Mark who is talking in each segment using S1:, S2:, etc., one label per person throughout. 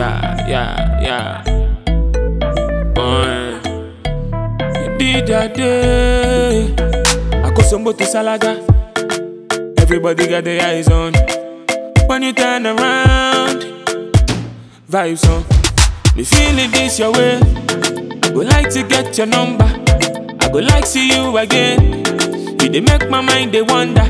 S1: yeah. You did that day. I got some to Salaga. Everybody got their eyes on. When you turn around, vibes on. Me feeling this your way. I would like to get your number. I would like see you again. You they make my mind they wonder.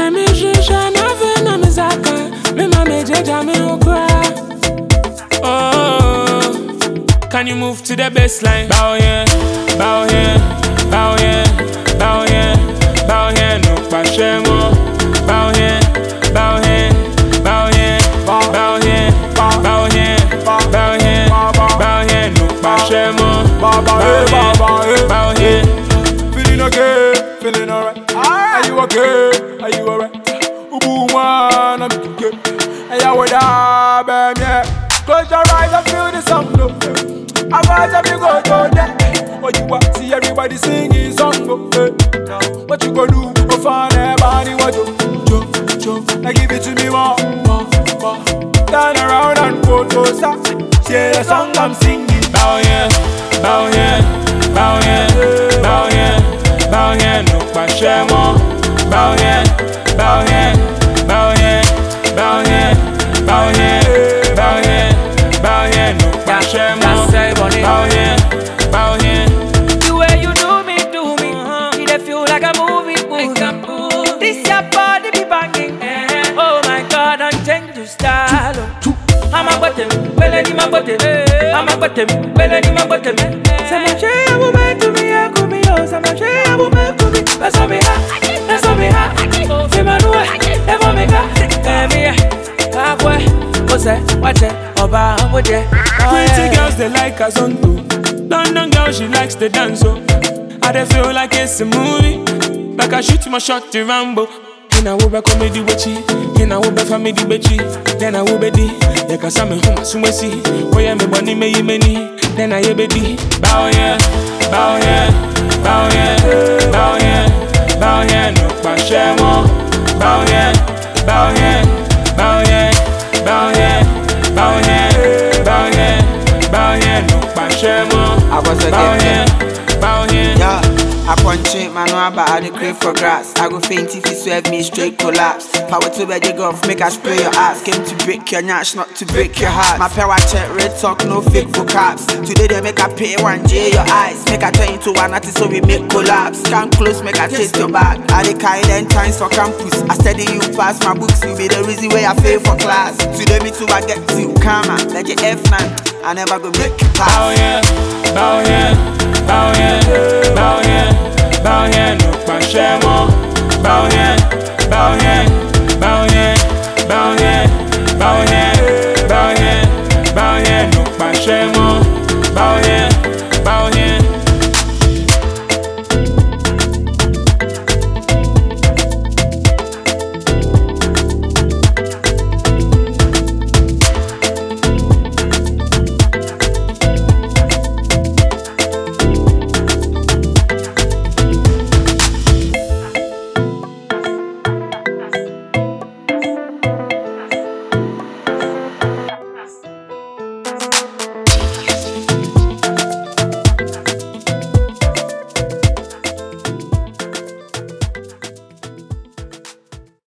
S1: Oh, can you move to the baseline? Bow here, bow here, bow here, bow here, bow here, no pashemo. Bow here, bow here, bow here, bow here, bow here, bow here, bow here, no pashemo. Bow here.
S2: Feeling okay, feeling alright. Are you okay? Are you alright? Ubu man, I'm okay. Hey, I would have been, yeah. Close your eyes and feel the sound, no. I want to be go to there. What you want? See everybody singing song, go. Now, what you gonna do? Go find everybody, what you? Now give it to me more. Turn around and photos up. Share the song I'm singing.
S1: Bow here, bow here, bow here, bow here, bow here, no pashemo. Bow here, bow here, bow here, bow here, bow here, bow here, bow here, no pashemo. Bow here, bow here.
S3: The way you do me, it dey feel like a movie. This your body be banging. Oh my God, don't change your style. I'm a bottom, belly my bottom. I'm a bottom, belly my bottom. Some shey I will make to me, I could be yours. Some shey I will make to me. That's all me have, that's all me have. Feel my new, never make up. Halfway, what's that? Watch it, Oba, with it.
S1: Pretty girls they like a song too. London girl she likes to dance so. I dey feel like it's a movie. Like I shoot my shot to Rambo. In a wobe comedy wechi, in a wobe family bechi. Then I wobe di, ya kasame home sumesi. Oya me boni me yimeni, then I yebedi. Bow here, bow here, bow here, bow here, bow here, no pashemo. Bow here, bow here, bow here, bow here, bow here, bow here, bow here, no pashemo.
S4: I was a
S1: bow here, bow here.
S4: Yeah, I punch it, man, no about I crave for grass. I go faint if you swerve me straight collapse. Power to where you go, make I spray your ass. Came to break your nyash, not to break your heart. My power check, red talk, no fake vocabs. Today they make I pay 1J your eyes. Make I turn into one artist so we make collapse. Come close, make I taste your bag. I the kind and times for campus. I study you pass my books, you be the reason why I fail for class. Today me too, I get to come on, let your F9. I never go make you pass.
S1: Bow here, bow here, bow here, bow here, bow here, no pashemo. Bow here, bow here, bow here, bow here.